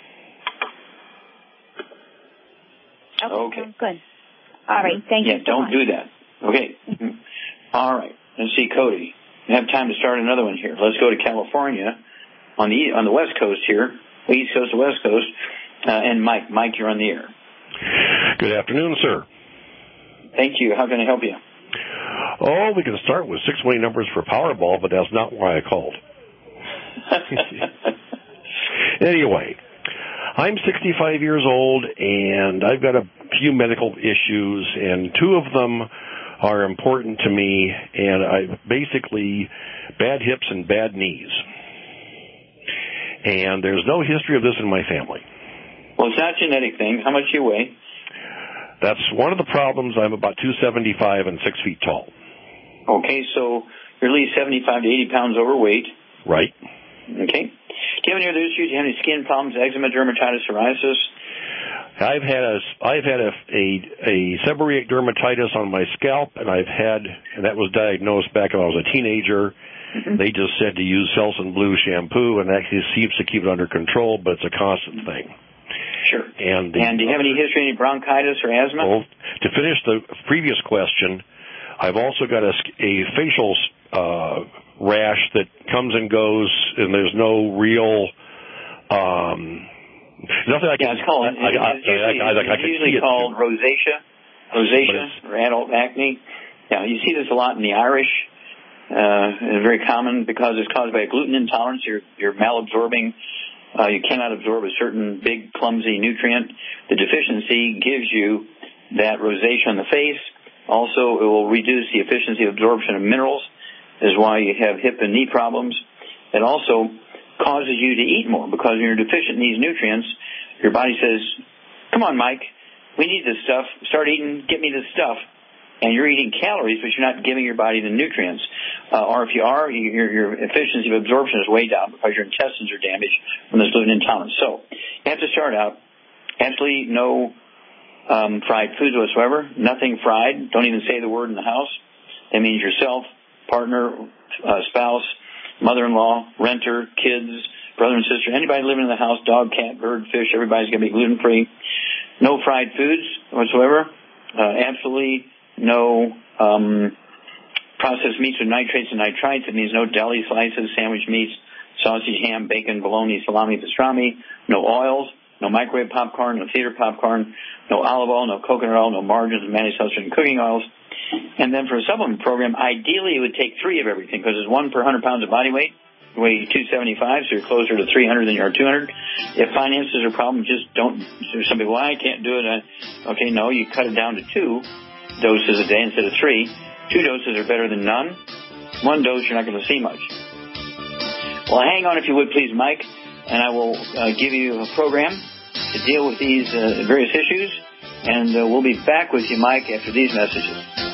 Okay. Sounds good. All right. Thank you so don't much. do that. Okay. All right. Let's see, Cody. We have time to start another one here. Let's go to California on the West Coast here, East Coast to West Coast, and Mike. Mike, you're on the air. Good afternoon, sir. Thank you. How can I help you? Oh, we can start with 6 winning numbers for Powerball, but that's not why I called. Anyway, I'm 65 years old, and I've got a few medical issues, and 2 of them are important to me, and I basically bad hips and bad knees. And there's no history of this in my family. Well, it's not a genetic thing. How much do you weigh? That's one of the problems. I'm about 275 and 6 feet tall. Okay, so you're at least 75 to 80 pounds overweight. Right. Okay. Do you have any other issues? Do you have any skin problems, eczema, dermatitis, psoriasis? I've had a seborrheic dermatitis on my scalp, and that was diagnosed back when I was a teenager. Mm-hmm. They just said to use Selsun Blue shampoo, and that seems to keep it under control, but it's a constant thing. Sure. And do you have any history, any bronchitis or asthma? Well, to finish the previous question, I've also got a facial rash that comes and goes, and there's no real nothing I can. Yeah, it's usually called rosacea or adult acne. Yeah, you see this a lot in the Irish. It's very common because it's caused by a gluten intolerance. You're malabsorbing. You cannot absorb a certain big, clumsy nutrient. The deficiency gives you that rosacea on the face. Also, it will reduce the efficiency of absorption of minerals. This is why you have hip and knee problems. It also causes you to eat more because when you're deficient in these nutrients, your body says, come on, Mike, we need this stuff. Start eating, get me this stuff. And you're eating calories, but you're not giving your body the nutrients. Or if you are, your efficiency of absorption is way down because your intestines are damaged from this gluten intolerance. So you have to start out absolutely no fried foods whatsoever, nothing fried. Don't even say the word in the house. That means yourself, partner, spouse, mother-in-law, renter, kids, brother and sister, anybody living in the house, dog, cat, bird, fish, everybody's going to be gluten-free. No fried foods whatsoever. Absolutely no processed meats with nitrates and nitrites. It means no deli slices, sandwich meats, sausage, ham, bacon, bologna, salami, pastrami. No oils, no microwave popcorn, no theater popcorn, no olive oil, no coconut oil, no margarines, mayonnaise, and cooking oils. And then for a supplement program, ideally it would take 3 of everything because there's 1 per 100 pounds of body weight. weigh 275, so you're closer to 300 than you are 200. If finances are a problem, just don't. Some people, I can't do it. Okay, no, you cut it down to 2 doses a day instead of 3. 2 doses are better than none. 1 dose, you're not going to see much. Well, hang on if you would, please, Mike, and I will give you a program to deal with these various issues, and we'll be back with you, Mike, after these messages.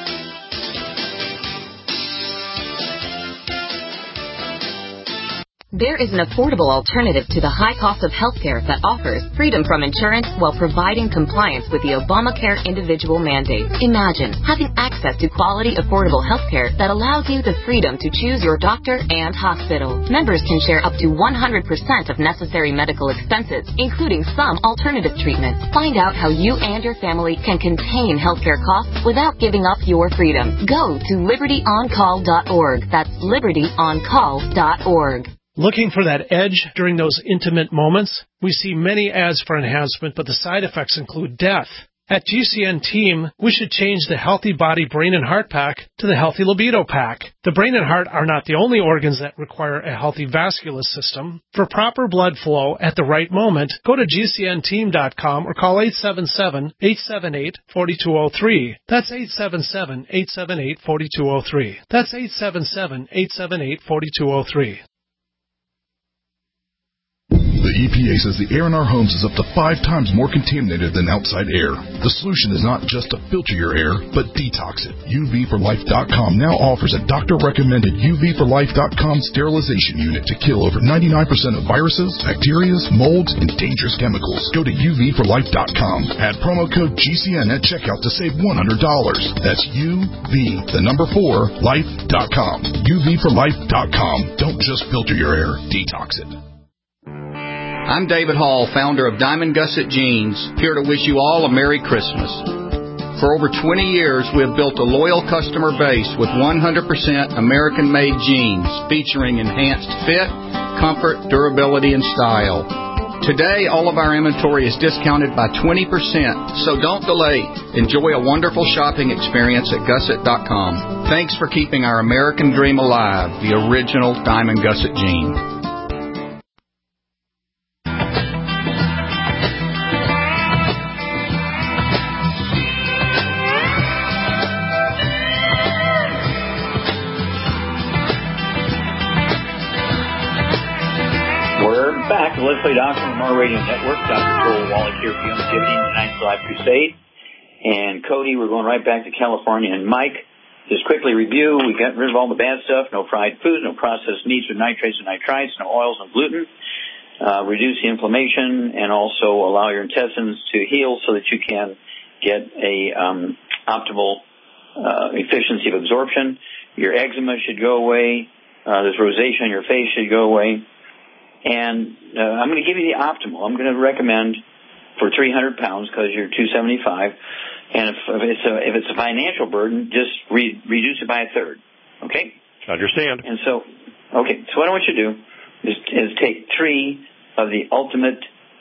There is an affordable alternative to the high cost of healthcare that offers freedom from insurance while providing compliance with the Obamacare individual mandate. Imagine having access to quality, affordable healthcare that allows you the freedom to choose your doctor and hospital. Members can share up to 100% of necessary medical expenses, including some alternative treatments. Find out how you and your family can contain healthcare costs without giving up your freedom. Go to libertyoncall.org. That's libertyoncall.org. Looking for that edge during those intimate moments? We see many ads for enhancement, but the side effects include death. At GCN Team, we should change the Healthy Body, Brain, and Heart Pack to the Healthy Libido Pack. The brain and heart are not the only organs that require a healthy vascular system. For proper blood flow at the right moment, go to GCNteam.com or call 877-878-4203. That's 877-878-4203. That's 877-878-4203. The EPA says the air in our homes is up to 5 times more contaminated than outside air. The solution is not just to filter your air, but detox it. UVforlife.com now offers a doctor-recommended UVforlife.com sterilization unit to kill over 99% of viruses, bacteria, molds, and dangerous chemicals. Go to UVforlife.com. Add promo code GCN at checkout to save $100. That's UV4life.com. UVforlife.com. Don't just filter your air, detox it. I'm David Hall, founder of Diamond Gusset Jeans, here to wish you all a Merry Christmas. For over 20 years, we have built a loyal customer base with 100% American-made jeans featuring enhanced fit, comfort, durability, and style. Today, all of our inventory is discounted by 20%, so don't delay. Enjoy a wonderful shopping experience at Gusset.com. Thanks for keeping our American dream alive, the original Diamond Gusset Jean. Back to Let's Play Doctor on the Mar Radio Network. Dr. Joel Wallach here for Longevity in the Ninth Life Crusade. And Cody, we're going right back to California. And Mike, just quickly review. We got rid of all the bad stuff. No fried foods, no processed meats with nitrates and nitrites, no oils, no gluten. Reduce the inflammation and also allow your intestines to heal so that you can get a optimal efficiency of absorption. Your eczema should go away. This rosacea on your face should go away. And I'm going to give you the optimal. I'm going to recommend for 300 pounds because you're 275. And if it's a financial burden, just reduce it by a third. Okay? Understand. And so, okay. So what I want you to do is take 3 of the ultimate.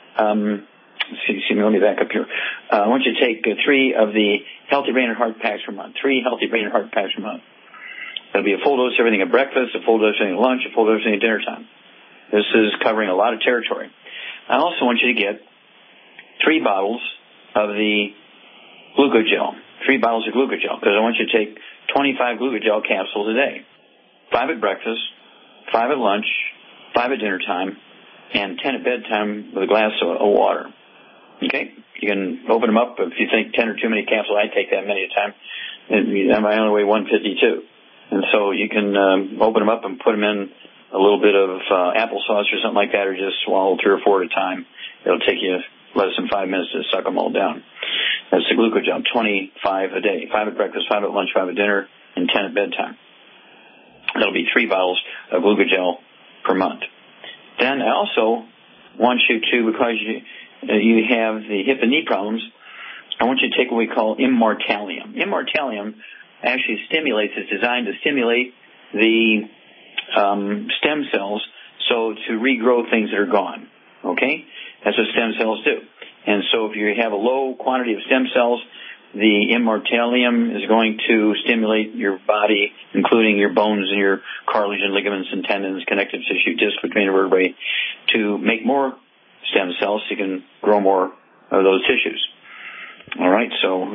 Excuse me. Let me back up here. I want you to take 3 of the Healthy Brain and Heart Packs per month. 3 Healthy Brain and Heart Packs per month. That'll be a full dose of everything at breakfast, a full dose of everything at lunch, a full dose of everything at dinner time. This is covering a lot of territory. I also want you to get 3 bottles of the glucogel. 3 bottles of glucogel, because I want you to take 25 glucogel capsules a day. 5 at breakfast, 5 at lunch, 5 at dinner time, and 10 at bedtime with a glass of water. Okay? You can open them up. If you think 10 are too many capsules, I take that many at a time. And I only weigh 152. And so you can open them up and put them in a little bit of applesauce or something like that, or just swallow 3 or 4 at a time. It'll take you less than 5 minutes to suck them all down. That's the glucogel, 25 a day. 5 at breakfast, 5 at lunch, 5 at dinner, and 10 at bedtime. That'll be 3 bottles of glucogel per month. Then I also want you to, because you have the hip and knee problems, I want you to take what we call Immortalium. Immortalium actually it's designed to stimulate the stem cells, so to regrow things that are gone. Okay? That's what stem cells do. And so if you have a low quantity of stem cells, The immortalium is going to stimulate your body, including your bones and your cartilage and ligaments and tendons, connective tissue, disc between the vertebrae, to make more stem cells so you can grow more of those tissues. All right, so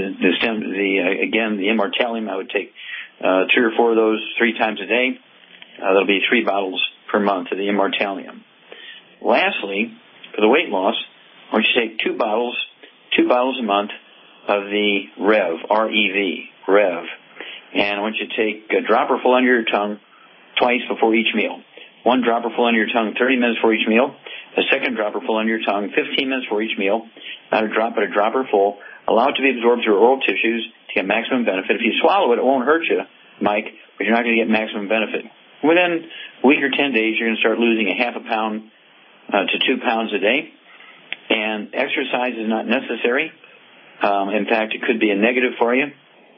the immortalium, I would take 3 or 4 of those 3 times a day. That'll be 3 bottles per month of the immortalium. Lastly, for the weight loss, I want you to take 2 bottles a month of the Rev, R-E-V, Rev. And I want you to take a dropper full under your tongue twice before each meal. 1 dropper full under your tongue 30 minutes before each meal. A second dropper full under your tongue 15 minutes before each meal. Not a drop, but a dropper full. Allow it to be absorbed through oral tissues to get maximum benefit. If you swallow it, it won't hurt you, Mike, but you're not going to get maximum benefit. Within a week or 10 days, you're going to start losing a half a pound to 2 pounds a day. And exercise is not necessary. In fact, it could be a negative for you.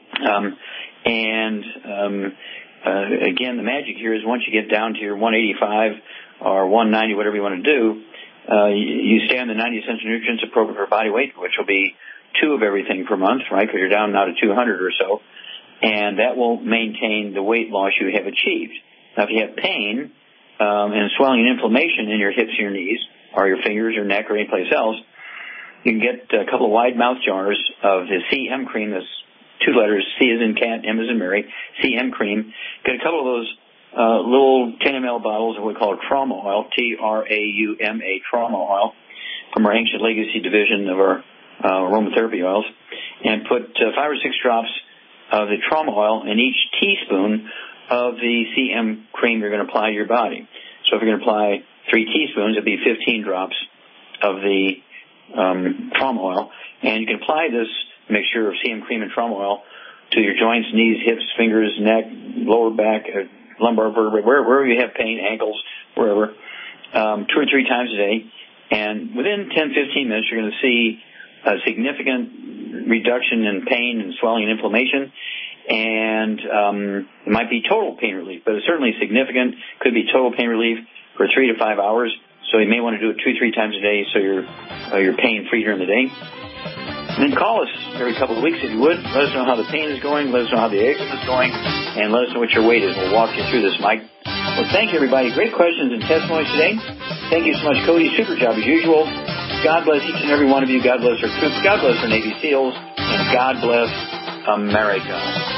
Again, the magic here is once you get down to your 185 or 190, whatever you want to do, you stay on the 90 essential nutrients appropriate for body weight, which will be 2 of everything per month, right? Because you're down now to 200 or so. And that will maintain the weight loss you have achieved. Now, if you have pain and swelling and inflammation in your hips and your knees, or your fingers or neck or anyplace else, you can get a couple of wide mouth jars of the CM cream. That's 2 letters, C as in cat, M as in Mary, CM cream. Get a couple of those little 10 ml bottles of what we call trauma oil, T-R-A-U-M-A, trauma oil, from our Ancient Legacy division of our aromatherapy oils, and put 5 or 6 drops of the trauma oil in each teaspoon of the CM cream you're going to apply to your body. So if you're going to apply 3 teaspoons, it'd be 15 drops of the trauma oil. And you can apply this mixture of CM cream and trauma oil to your joints, knees, hips, fingers, neck, lower back, lumbar vertebrae, wherever you have pain, ankles, wherever, 2 or 3 times a day. And within 10-15 minutes, you're going to see a significant reduction in pain and swelling and inflammation. And it might be total pain relief, but it's certainly significant. Could be total pain relief for 3 to 5 hours. So you may want to do it 2-3 times a day so you're pain-free during the day. And then call us every couple of weeks if you would. Let us know how the pain is going. Let us know how the eczema is going. And let us know what your weight is. We'll walk you through this, Mike. Well, thank you, everybody. Great questions and testimonies today. Thank you so much, Cody. Super job as usual. God bless each and every one of you. God bless our troops. God bless our Navy SEALs. And God bless America.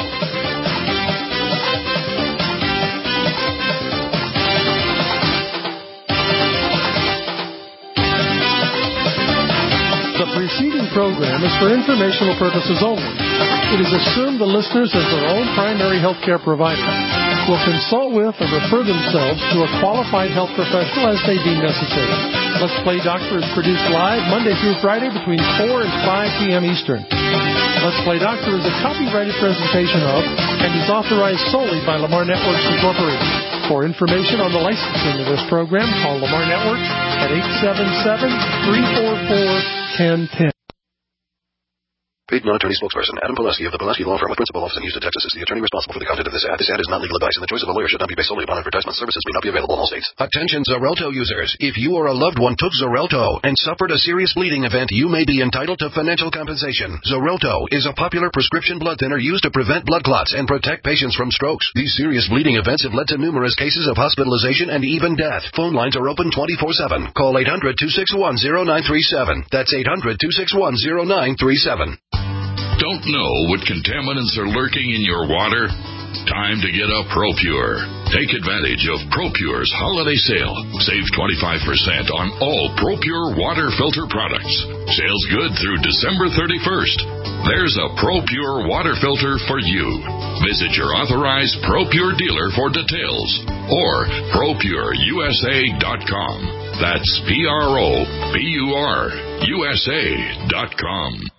The preceding program is for informational purposes only. It is assumed the listeners, as their own primary health care provider, will consult with or refer themselves to a qualified health professional as they deem necessary. Let's Play Doctor is produced live Monday through Friday between 4 and 5 p.m. Eastern. Let's Play Doctor is a copyrighted presentation of and is authorized solely by Lamar Networks Incorporated. For information on the licensing of this program, call Lamar Networks at 877-344-1010. Paid non-attorney spokesperson Adam Pileski of the Pileski Law Firm with principal office in Houston, Texas, is the attorney responsible for the content of this ad. This ad is not legal advice, and the choice of a lawyer should not be based solely upon advertisement. Services may not be available in all states. Attention Xarelto users. If you or a loved one took Xarelto and suffered a serious bleeding event, you may be entitled to financial compensation. Xarelto is a popular prescription blood thinner used to prevent blood clots and protect patients from strokes. These serious bleeding events have led to numerous cases of hospitalization and even death. Phone lines are open 24/7. Call 800-261-0937. That's 800-261-0937. Don't know what contaminants are lurking in your water? Time to get a ProPure. Take advantage of ProPure's holiday sale. Save 25% on all ProPure water filter products. Sales good through December 31st. There's a ProPure water filter for you. Visit your authorized ProPure dealer for details or ProPureUSA.com. That's ProPureUSA.com.